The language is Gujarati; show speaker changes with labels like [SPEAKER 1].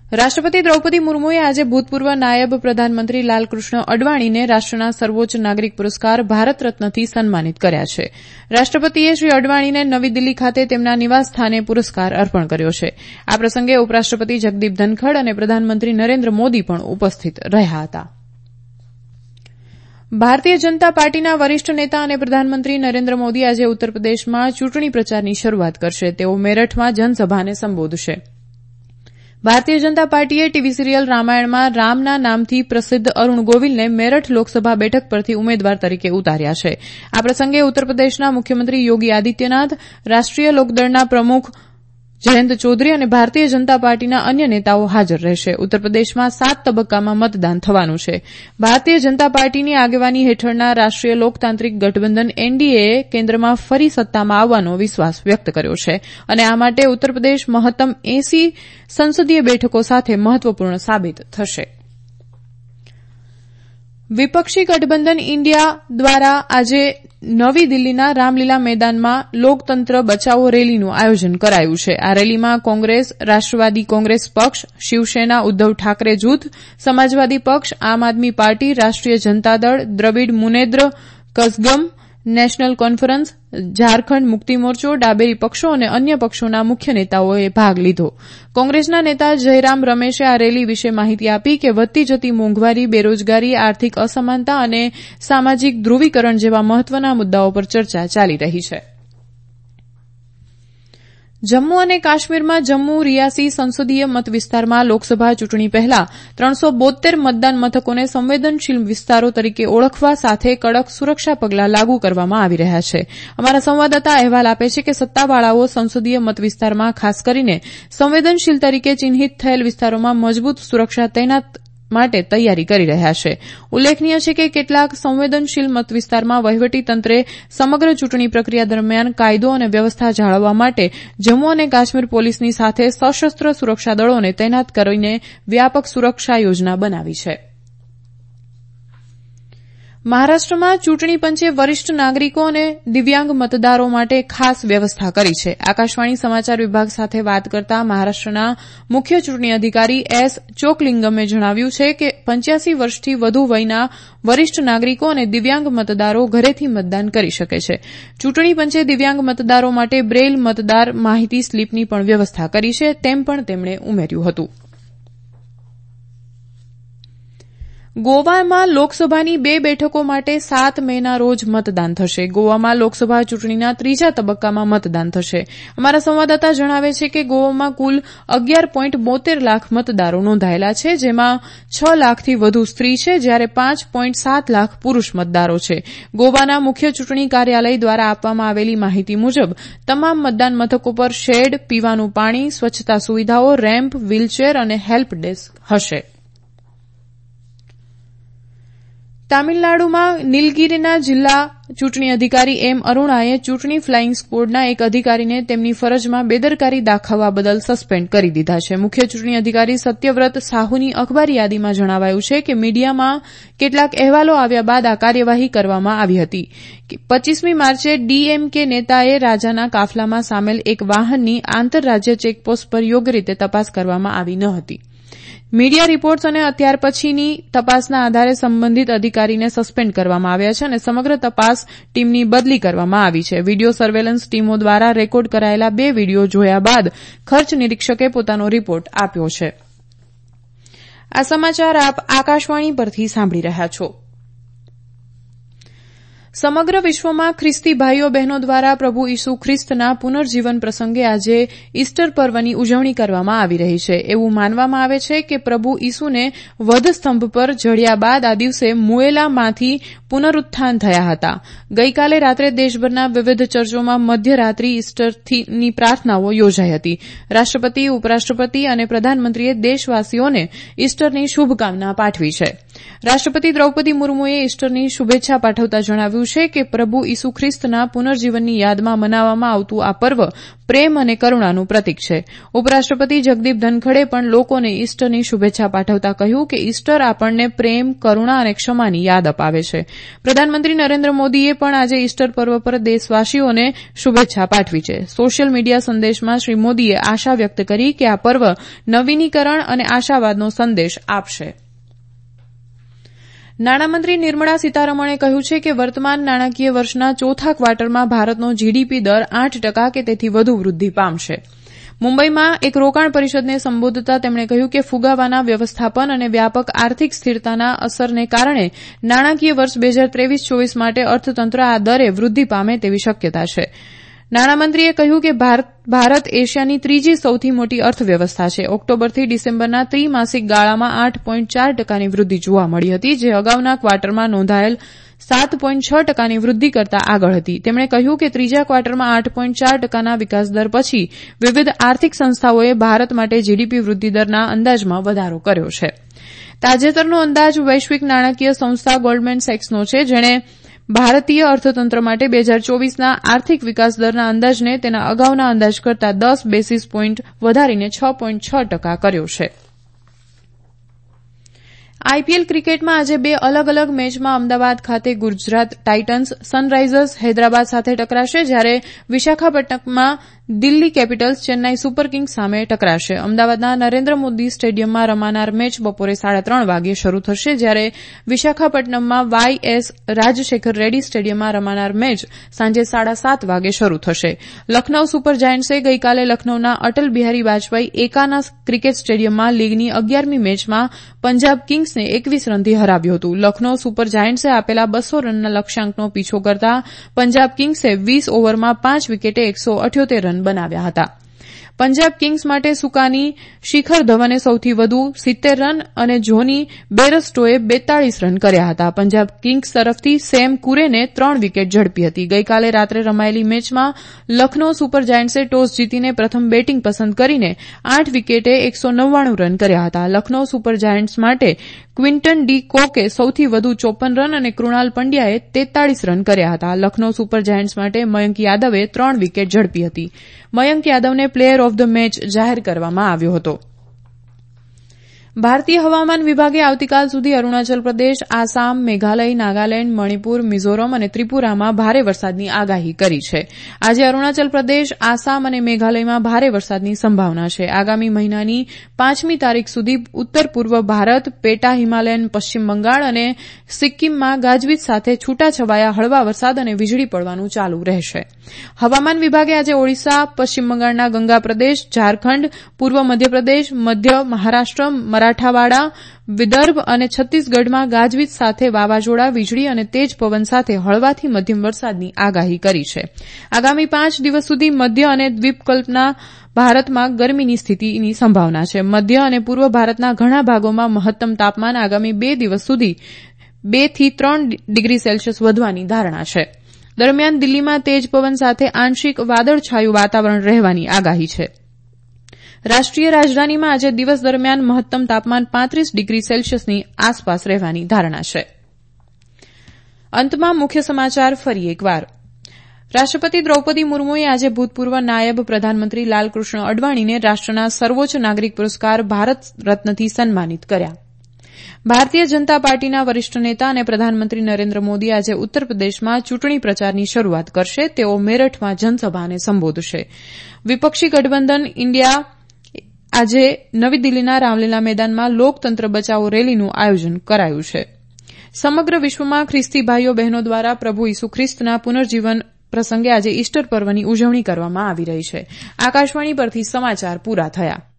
[SPEAKER 1] રાષ્ટ્રપતિ દ્રૌપદી મુર્મુએ આજે ભૂતપૂર્વ નાયબ પ્રધાનમંત્રી લાલકૃષ્ણ અડવાણીને રાષ્ટ્રના સર્વોચ્ચ નાગરિક પુરસ્કાર ભારત રત્નથી સન્માનિત કર્યા છે. રાષ્ટ્રપતિએ શ્રી અડવાણીને નવી દિલ્હી ખાતે તેમના નિવાસસ્થાને પુરસ્કાર અર્પણ કર્યો છે. આ પ્રસંગે ઉપરાષ્ટ્રપતિ જગદીપ ધનખડ અને પ્રધાનમંત્રી નરેન્દ્ર મોદી પણ ઉપસ્થિત રહ્યા હતા. ભારતીય જનતા પાર્ટીના વરિષ્ઠ નેતા અને પ્રધાનમંત્રી નરેન્દ્ર મોદી આજે ઉત્તરપ્રદેશમાં ચૂંટણી પ્રચારની શરૂઆત કરશે. તેઓ મેરઠમાં જનસભાને સંબોધશે. ભારતીય જનતા પાર્ટીએ ટીવી સિરિયલ રામાયણમાં રામના નામથી પ્રસિદ્ધ અરૂણ ગોવિલને મેરઠ લોકસભા બેઠક પરથી ઉમેદવાર તરીકે ઉતાર્યા છે. આ પ્રસંગે ઉત્તરપ્રદેશના મુખ્યમંત્રી યોગી આદિત્યનાથ, રાષ્ટ્રીય લોકદળના પ્રમુખ જયંત ચૌધરી અને ભારતીય જનતા પાર્ટીના અન્ય નેતાઓ હાજર રહેશે. ઉત્તરપ્રદેશમાં 7 તબક્કામાં મતદાન થવાનું છે. ભારતીય જનતા પાર્ટીની આગેવાની હેઠળના રાષ્ટ્રીય લોકતાંત્રિક ગઠબંધન એનડીએએ કેન્દ્રમાં ફરી સત્તામાં આવવાનો વિશ્વાસ વ્યક્ત કર્યો છે અને આ માટે ઉત્તરપ્રદેશ મહત્તમ 80 સંસદીય બેઠકો સાથે મહત્વપૂર્ણ સાબિત થશે. વિપક્ષી ગઠબંધન ઇન્ડિયા દ્વારા આજે નવી દિલ્હીના રામલીલા મેદાનમાં લોકતંત્ર બચાવો રેલીનું આયોજન કરાયું છે. આ રેલીમાં કોંગ્રેસ, રાષ્ટ્રવાદી કોંગ્રેસ પક્ષ, શિવસેના ઉદ્ધવ ઠાકરે જૂથ, સમાજવાદી પક્ષ, આમ આદમી party, Rashtriya Janata Dal, Dravida Munnetra Kazhagam, National Conference, Jharkhand Mukti Morcha, ડાબેરી પક્ષો અને અન્ય પક્ષોના મુખ્ય નેતાઓએ ભાગ લીધો. કોંગ્રેસના નેતા જયરામ રમેશે આ રેલી વિશે માહિતી આપી કે વધતી જતી મોંઘવારી, બેરોજગારી, આર્થિક અસમાનતા અને સામાજિક ધ્રુવીકરણ જેવા મહત્વના મુદ્દાઓ પર ચર્ચા ચાલી રહી છે. જમ્મુ અને કાશ્મીરમાં જમ્મુ રિયાસી સંસદીય મત વિસ્તારમાં લોકસભા ચૂંટણી પહેલા 372 મતદાન મથકોને સંવેદનશીલ વિસ્તારો તરીકે ઓળખવા સાથે કડક સુરક્ષા પગલાં લાગુ કરવામાં આવી રહ્યા છે. અમારા સંવાદદાતા અહેવાલ આપે છે કે સત્તાવાળાઓ સંસદીય મત વિસ્તારમાં ખાસ કરીને સંવેદનશીલ તરીકે ચિહ્નિત થયેલ વિસ્તારોમાં મજબૂત સુરક્ષા તૈનાત માટે તૈયારી કરી રહ્યા છે. ઉલ્લેખનીય છે કે કેટલાક સંવેદનશીલ મત વિસ્તારમાં વહીવટીતંત્રે સમગ્ર ચૂંટણી પ્રક્રિયા દરમિયાન કાયદો અને વ્યવસ્થા જાળવવા માટે જમ્મુ અને કાશ્મીર પોલીસની સાથે સશસ્ત્ર સુરક્ષા દળોને તૈનાત કરીને વ્યાપક સુરક્ષા યોજના બનાવી છે. મહારાષ્ટ્રમાં ચૂંટણી પંચે વરિષ્ઠ નાગરિકો અને દિવ્યાંગ મતદારો માટે ખાસ વ્યવસ્થા કરી છે. આકાશવાણી સમાચાર વિભાગ સાથે વાત કરતા મહારાષ્ટ્રના મુખ્ય ચૂંટણી અધિકારી એસ ચોકલિંગમે જણાવ્યું છે કે 85 વર્ષથી વધુ વયના વરિષ્ઠ નાગરિકો અને દિવ્યાંગ મતદારો ઘરેથી મતદાન કરી શકે છે. ચૂંટણી પંચે દિવ્યાંગ મતદારો માટે બ્રેઇલ મતદાર માહિતી સ્લીપની પણ વ્યવસ્થા કરી છે, તેમ પણ તેમણે ઉમેર્યું હતું. ગોવામાં લોકસભાની 2 બેઠકો માટે 7 મેના રોજ મતદાન થશે. ગોવામાં લોકસભા ચૂંટણીના 3જા તબક્કામાં મતદાન થશે. અમારા સંવાદદાતા જણાવે છે કે ગોવામાં કુલ 11.72 લાખ મતદારો નોંધાયેલા છે, જેમાં 6 લાખથી વધુ સ્ત્રી છે, જ્યારે 5.7 લાખ પુરૂષ મતદારો છે. ગોવાના મુખ્ય ચૂંટણી કાર્યાલય દ્વારા આપવામાં આવેલી માહિતી મુજબ તમામ મતદાન મથકો પર શેડ, પીવાનું પાણી, સ્વચ્છતા સુવિધાઓ, રેમ્પ, વ્હીલચેર અને હેલ્પ ડેસ્ક હશે. તામિલનાડુમાં નીલગિરીના જિલ્લા ચૂંટણી અધિકારી એમ અરૂણાએ ચૂંટણી ફ્લાઇંગ સ્કવોડના એક અધિકારીને તેમની ફરજમાં બેદરકારી દાખવવા બદલ સસ્પેન્ડ કરી દીધા છે. મુખ્ય ચૂંટણી અધિકારી સત્યવ્રત સાહુની અખબારી યાદીમાં જણાવાયું છે કે મીડિયામાં કેટલાક અહેવાલો આવ્યા બાદ આ કાર્યવાહી કરવામાં આવી હતી. 25મી માર્ચે ડીએમકે નેતાએ રાજાના કાફલામાં સામેલ એક વાહનની આંતરરાજ્ય ચેકપોસ્ટ પર યોગ્ય રીતે તપાસ કરવામાં આવી ન હતી. મીડિયા રિપોર્ટ્સ અને અત્યાર પછીની તપાસના આધારે સંબંધિત અધિકારીને સસ્પેન્ડ કરવામાં આવ્યા છે અને સમગ્ર તપાસ ટીમની બદલી કરવામાં આવી છે. વિડીયો સર્વેલન્સ ટીમો દ્વારા રેકોર્ડ કરાયેલા 2 વિડીયો જોયા બાદ ખર્ચ નિરીક્ષકે પોતાનો રિપોર્ટ આપ્યો છે. આ સમાચાર આપ આકાશવાણી પરથી સાંભળી રહ્યા છો. સમગ્ર વિશ્વમાં ખ્રિસ્તી ભાઈઓ બહેનો દ્વારા પ્રભુ ઈસુ ખ્રિસ્તના પુનર્જીવન પ્રસંગે આજે ઈસ્ટર પર્વની ઉજવણી કરવામાં આવી રહી છે. એવું માનવામાં આવે છે કે પ્રભુ ઈસુને વધસ્તંભ પર ચઢ્યા બાદ આ દિવસે મુએલામાંથી પુનરુત્થાન થયા હતા. ગઈકાલે રાત્રે દેશભરના વિવિધ ચર્ચોમાં મધ્યરાત્રિ ઈસ્ટરની પ્રાર્થનાઓ યોજાઈ હતી. રાષ્ટ્રપતિ, ઉપરાષ્ટ્રપતિ અને પ્રધાનમંત્રીએ દેશવાસીઓને ઈસ્ટરની શુભકામના પાઠવી છે. રાષ્ટ્રપતિ દ્રૌપદી મુર્મુએ ઈસ્ટરની શુભેચ્છા પાઠવતા જણાવ્યું છે કે પ્રભુ ઈસુ ખ્રિસ્તના પુનર્જીવનની યાદમાં મનાવવામાં આવતું આ પર્વ પ્રેમ અને કરુણાનું પ્રતીક છે. ઉપરાષ્ટ્રપતિ જગદીપ ધનખડે પણ લોકોને ઇસ્ટરની શુભેચ્છા પાઠવતા કહ્યું કે ઇસ્ટર આપણને પ્રેમ, કરુણા અને ક્ષમાની યાદ અપાવે છે. પ્રધાનમંત્રી નરેન્દ્ર મોદીએ પણ આજે ઇસ્ટર પર્વ પર દેશવાસીઓને શુભેચ્છા પાઠવી છે. સોશિયલ મીડિયા સંદેશમાં શ્રી મોદીએ આશા વ્યક્ત કરી કે આ પર્વ નવીનીકરણ અને આશાવાદનો સંદેશ આપશે. નાણામંત્રી નિર્મળા સીતારમણે કહ્યું છે કે વર્તમાન નાણાકીય વર્ષના ચોથા ક્વાર્ટરમાં ભારતનો જીડીપી દર 8% કે તેથી વધુ વૃદ્ધિ પામશે. મુંબઈમાં એક રોકાણ પરિષદને સંબોધતા તેમણે કહ્યું કે ફુગાવાના વ્યવસ્થાપન અને વ્યાપક આર્થિક સ્થિરતાના અસરને કારણે નાણાકીય વર્ષ 2023-24 માટે અર્થતંત્ર આ દરે વૃદ્ધિ પામે તેવી શક્યતા છે. નાણામંત્રીએ કહ્યું કે ભારત એશિયાની ત્રીજી સૌથી મોટી અર્થવ્યવસ્થા છે. ઓક્ટોબરથી ડિસેમ્બરના ત્રિમાસિક ગાળામાં 8.4%ની વૃદ્ધિ જોવા મળી હતી, જે અગાઉના ક્વાર્ટરમાં નોંધાયેલ 7.6%ની વૃદ્ધિ કરતાં આગળ હતી. તેમણે કહ્યું કે ત્રીજા ક્વાર્ટરમાં 8.4%ના વિકાસદર પછી વિવિધ આર્થિક સંસ્થાઓએ ભારત માટે જીડીપી વૃદ્ધિદરના અંદાજમાં વધારો કર્યો છે. તાજેતરનો અંદાજ વૈશ્વિક નાણાકીય સંસ્થા ગોલ્ડમેન સેક્સનો છે, જેણે ભારતીય અર્થતંત્ર માટે 2024ના આર્થિક વિકાસદરના અંદાજને તેના અગાઉના અંદાજ કરતાં 10 બેસીસ પોઈન્ટ વધારીને 6.6% કર્યો છે. આઈપીએલ ક્રિકેટમાં આજે બે અલગ અલગ મેચમાં અમદાવાદ ખાતે ગુજરાત ટાઇટન્સ સનરાઇઝર્સ હૈદરાબાદ સાથે ટકરાશે, જ્યારે વિશાખાપટ્ટનમમાં Delhi Capitals Chennai Super Kings સામે ટકરાશે. અમદાવાદના નરેન્દ્ર મોદી સ્ટેડિયમમાં રમાનાર મેચ બપોરે 3:30 વાગ્યે શરૂ થશે, જ્યારે વિશાખાપટ્ટનમમાં વાયએસ રાજશેખર રેડ્ડી સ્ટેડિયમમાં રમાનાર મેચ સાંજે 7:30 વાગ્યે શરૂ થશે. લખનૌ સુપર જાયન્ટ્સે ગઈકાલે લખનૌના અટલ બિહારી વાજપેયી એકાના ક્રિકેટ સ્ટેડિયમમાં લીગની 11મી મેચમાં પંજાબ કિંગ્સને 21 રનથી હરાવ્યું હતું. લખનૌ સુપર જાયન્ટ્સે આપેલા 200 રનના લક્ષ્યાંકનો પીછો કરતા પંજાબ કિંગ્સે 20 ઓવરમાં 5 વિકેટે 178 રન બનાવ્યા હતા. પંજાબ કિંગ્સ માટે સુકાની શિખર ધવને સૌથી વધુ 70 રન અને જોની બેરસ્ટોએ 42 રન કર્યા હતા. પંજાબ કિંગ્સ તરફથી સેમ કુરેને 3 વિકેટ ઝડપી હતી. ગઈકાલે રાત્રે રમાયેલી મેચમાં લખનૌ સુપર જાયન્ટ્સે ટોસ જીતીને પ્રથમ બેટિંગ પસંદ કરીને 8 વિકેટે 199 રન કર્યા હતા. લખનૌ સુપર જાયન્ટ્સ માટે ક્વિન્ટન ડી કોકે સૌથી વધુ 54 રન અને કૃણાલ પંડ્યાએ 43 રન કર્યા હતા. લખનૌ સુપર જાયન્ટ્સ માટે મયંક યાદવે 3 વિકેટ ઝડપી હતી. મયંક યાદવને પ્લેયર ઓફ ધ મેચ જાહેર કરવામાં આવ્યો હતો. ભારતીય હવામાન વિભાગે આવતીકાલ સુધી અરુણાચલ પ્રદેશ, આસામ, મેઘાલય, નાગાલેન્ડ, મણિપુર, મિઝોરમ અને ત્રિપુરામાં ભારે વરસાદની આગાહી કરી છે. આજે અરુણાચલ પ્રદેશ, આસામ અને મેઘાલયમાં ભારે વરસાદની સંભાવના છે. આગામી મહિનાની 5મી તારીખ સુધી ઉત્તર પૂર્વ ભારત, પેટા હિમાલયન પશ્ચિમ બંગાળ અને સિક્કિમમાં ગાજવીજ સાથે છૂટાછવાયા હળવા વરસાદ અને વીજળી પડવાનું ચાલુ રહેશે. હવામાન વિભાગે આજે ઓડિશા, પશ્ચિમ બંગાળના ગંગા પ્રદેશ, ઝારખંડ, પૂર્વ મધ્યપ્રદેશ, મધ્ય મહારાષ્ટ્ર, મરાઠાવાડા, વિદર્ભ અને છત્તીસગઢમાં ગાજવીજ સાથે વાવાઝોડા, વીજળી અને તેજ પવન સાથે હળવાથી મધ્યમ વરસાદની આગાહી કરી છે. આગામી 5 દિવસ સુધી મધ્ય અને દ્વીપકલ્પના ભારતમાં ગરમીની સ્થિતિની સંભાવના છે. મધ્ય અને પૂર્વ ભારતના ઘણા ભાગોમાં મહત્તમ તાપમાન આગામી 2 દિવસ સુધી 2 થી 3 ડિગ્રી સેલ્સિયસ વધવાની ધારણા છે. દરમિયાન દિલ્હીમાં તેજ પવન સાથે આંશિક વાદળછાયું વાતાવરણ રહેવાની આગાહી છે. રાષ્ટ્રીય રાજધાનીમાં આજે દિવસ દરમિયાન મહત્તમ તાપમાન 35 ડિગ્રી સેલ્સિયસની આસપાસ રહેવાની ધારણા છે. અંતમાં મુખ્ય સમાચાર ફરી એકવાર. રાષ્ટ્રપતિ દ્રૌપદી મુર્મુએ આજે ભૂતપૂર્વ નાયબ પ્રધાનમંત્રી લાલકૃષ્ણ અડવાણીને રાષ્ટ્રના સર્વોચ્ચ નાગરિક પુરસ્કાર ભારત રત્નથી સન્માનિત કર્યા. ભારતીય જનતા પાર્ટીના વરિષ્ઠ નેતા અને પ્રધાનમંત્રી નરેન્દ્ર મોદી આજે ઉત્તર પ્રદેશમાં ચૂંટણી પ્રચારની શરૂઆત કરશે. તેઓ મેરઠમાં જનસભાને સંબોધશે. વિપક્ષી ગઠબંધન ઇન્ડિયા આજે નવી દિલ્હીના રામલીલા મેદાનમાં લોકતંત્ર બચાવો રેલીનું આયોજન કરાયું છે. સમગ્ર વિશ્વમાં ખ્રિસ્તી ભાઈઓ બહેનો દ્વારા પ્રભુ ઈસુ ખ્રિસ્તના પુનર્જીવન પ્રસંગે આજે ઇસ્ટર પર્વની ઉજવણી કરવામાં આવી રહી છે. આકાશવાણી પરથી સમાચાર પૂરા થયા.